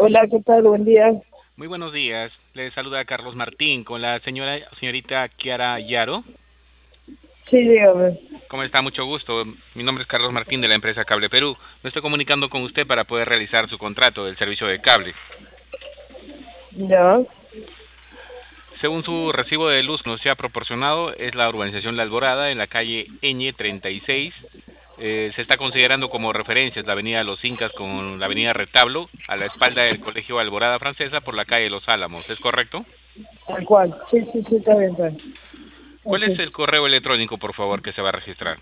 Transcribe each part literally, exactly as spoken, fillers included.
Hola, ¿qué tal? Buen día. Muy buenos días. Le saluda Carlos Martín con la señora señorita Kiara Yaro. Sí, dígame. ¿Cómo está? Mucho gusto. Mi nombre es Carlos Martín de la empresa Cable Perú. Me estoy comunicando con usted para poder realizar su contrato del servicio de cable. Ya. Según su recibo de luz que nos ha proporcionado, es la urbanización La Alborada en la calle Ñ treinta y seis. Eh, se está considerando como referencias la avenida Los Incas con la avenida Retablo, a la espalda del Colegio Alborada Francesa por la calle Los Álamos. ¿Es correcto? Tal cual. Sí, sí, sí, está bien, está bien. ¿Cuál Ok. es el correo electrónico, por favor, que se va a registrar?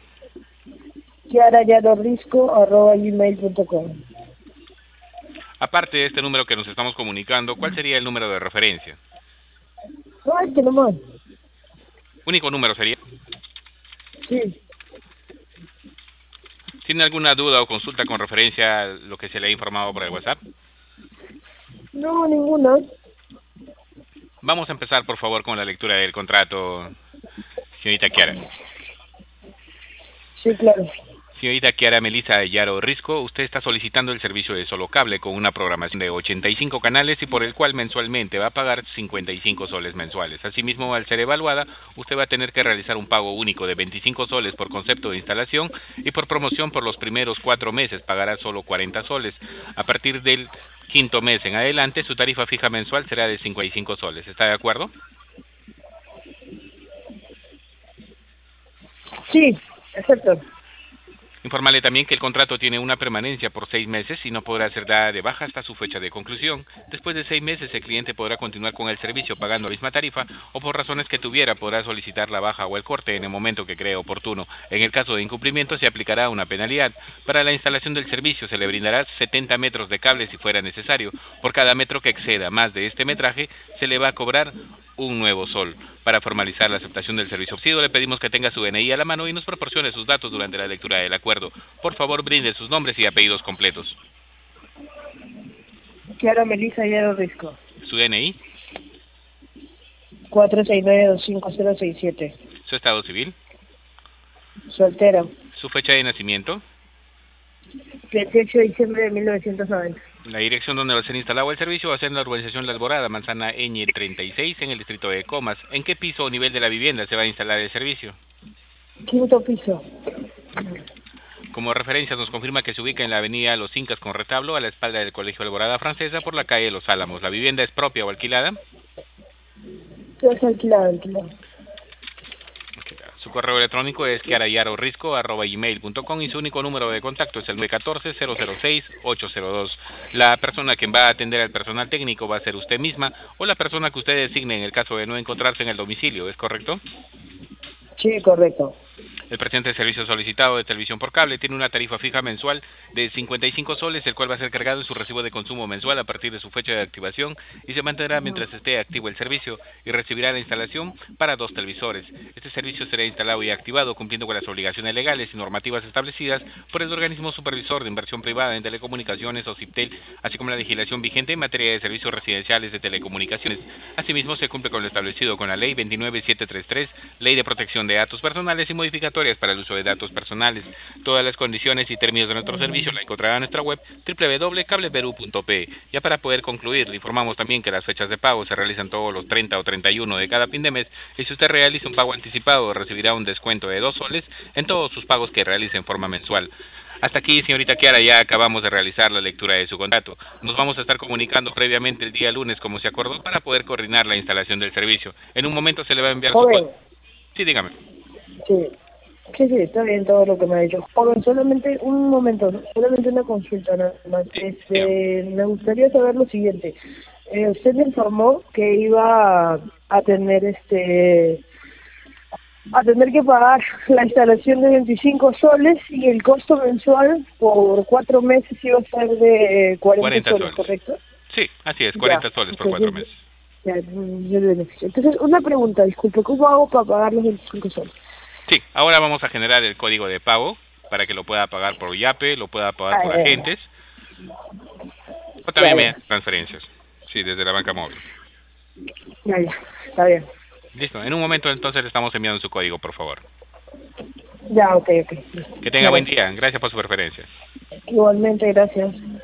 Kiara arroba gmail punto com. Aparte de este número que nos estamos comunicando, ¿cuál sería el número de referencia? Ay, que nomás. Único número sería. Sí. ¿Tiene alguna duda o consulta con referencia a lo que se le ha informado por el WhatsApp? No, ninguna. Vamos a empezar, por favor, con la lectura del contrato, señorita Kiara. Sí, claro. Señorita Kiara Melissa Yaro Risco, usted está solicitando el servicio de solo cable con una programación de ochenta y cinco canales y por el cual mensualmente va a pagar cincuenta y cinco soles mensuales. Asimismo, al ser evaluada, usted va a tener que realizar un pago único de veinticinco soles por concepto de instalación y por promoción por los primeros cuatro meses pagará solo cuarenta soles. A partir del quinto mes en adelante, su tarifa fija mensual será de cincuenta y cinco soles. ¿Está de acuerdo? Sí, exacto. Informarle también que el contrato tiene una permanencia por seis meses y no podrá ser dada de baja hasta su fecha de conclusión. Después de seis meses, el cliente podrá continuar con el servicio pagando la misma tarifa o por razones que tuviera podrá solicitar la baja o el corte en el momento que cree oportuno. En el caso de incumplimiento se aplicará una penalidad. Para la instalación del servicio se le brindará setenta metros de cable si fuera necesario. Por cada metro que exceda más de este metraje se le va a cobrar un nuevo sol. Para formalizar la aceptación del servicio ofrecido, le pedimos que tenga su D N I a la mano y nos proporcione sus datos durante la lectura del acuerdo. Por favor, brinde sus nombres y apellidos completos. Kiara Melissa Yaro Risco. Su D N I, cuatro seis nueve dos cinco cero seis siete. su estado civil, Soltera. su fecha de nacimiento, veintiocho de diciembre de mil novecientos noventa. la dirección donde va a ser instalado el servicio va a ser en la urbanización La Alborada, manzana Ñ treinta y seis, en el distrito de Comas. ¿En qué piso o nivel de la vivienda se va a instalar el servicio? Quinto piso. Como referencia nos confirma que se ubica en la avenida Los Incas con Retablo, a la espalda del Colegio Alborada Francesa por la calle Los Álamos. ¿La vivienda es propia o alquilada? Es alquilado, alquilado. Su correo electrónico es kiarayarorrisco arroba gmail punto com y su único número de contacto es el nueve uno cuatro cero cero seis ocho cero dos. La persona que va a atender al personal técnico va a ser usted misma o la persona que usted designe en el caso de no encontrarse en el domicilio, ¿es correcto? Sí, correcto. El presente servicio solicitado de televisión por cable tiene una tarifa fija mensual de cincuenta y cinco soles, el cual va a ser cargado en su recibo de consumo mensual a partir de su fecha de activación y se mantendrá mientras esté activo el servicio y recibirá la instalación para dos televisores. Este servicio será instalado y activado cumpliendo con las obligaciones legales y normativas establecidas por el organismo supervisor de inversión privada en telecomunicaciones o CIPTEL, así como la legislación vigente en materia de servicios residenciales de telecomunicaciones. Asimismo, se cumple con lo establecido con la Ley veintinueve mil setecientos treinta y tres, Ley de Protección de Datos Personales y modificatorias para el uso de datos personales. Todas las condiciones y términos de nuestro servicio la encontrará en nuestra web doble u doble u doble u punto cableperú punto pe. Ya para poder concluir, le informamos también que las fechas de pago se realizan todos los treinta o treinta y uno de cada fin de mes y si usted realiza un pago anticipado recibirá un descuento de dos soles en todos sus pagos que realice en forma mensual. Hasta aquí, señorita Kiara, ya acabamos de realizar la lectura de su contrato. Nos vamos a estar comunicando previamente el día lunes, como se acordó, para poder coordinar la instalación del servicio. En un momento se le va a enviar su Joven. código. Sí, dígame. Sí. Sí, sí, está bien todo lo que me ha dicho. Joven, solamente un momento, ¿no? Solamente una consulta nada más. Sí, dígame. Este, me gustaría saber lo siguiente. Eh, usted me informó que iba a, a tener este a tener que pagar la instalación de veinticinco soles y el costo mensual por cuatro meses iba a ser de cuarenta cuarenta soles, soles. ¿correcto? Sí, así es, Ya, cuarenta soles por cuatro entonces, meses. ya, mm, yo le beneficio. Entonces, una pregunta, disculpe, ¿cómo hago para pagar los veinticinco soles? Sí, ahora vamos a generar el código de pago para que lo pueda pagar por Yape, lo pueda pagar Ah, por ya, agentes o ya, también ya, mediante transferencias. Sí, desde la banca móvil. ya, ya, está bien. Listo, en un momento entonces le estamos enviando su código, por favor. Ya, ok, ok, listo. Que tenga buen Gracias. día, gracias por su preferencia. Igualmente, gracias.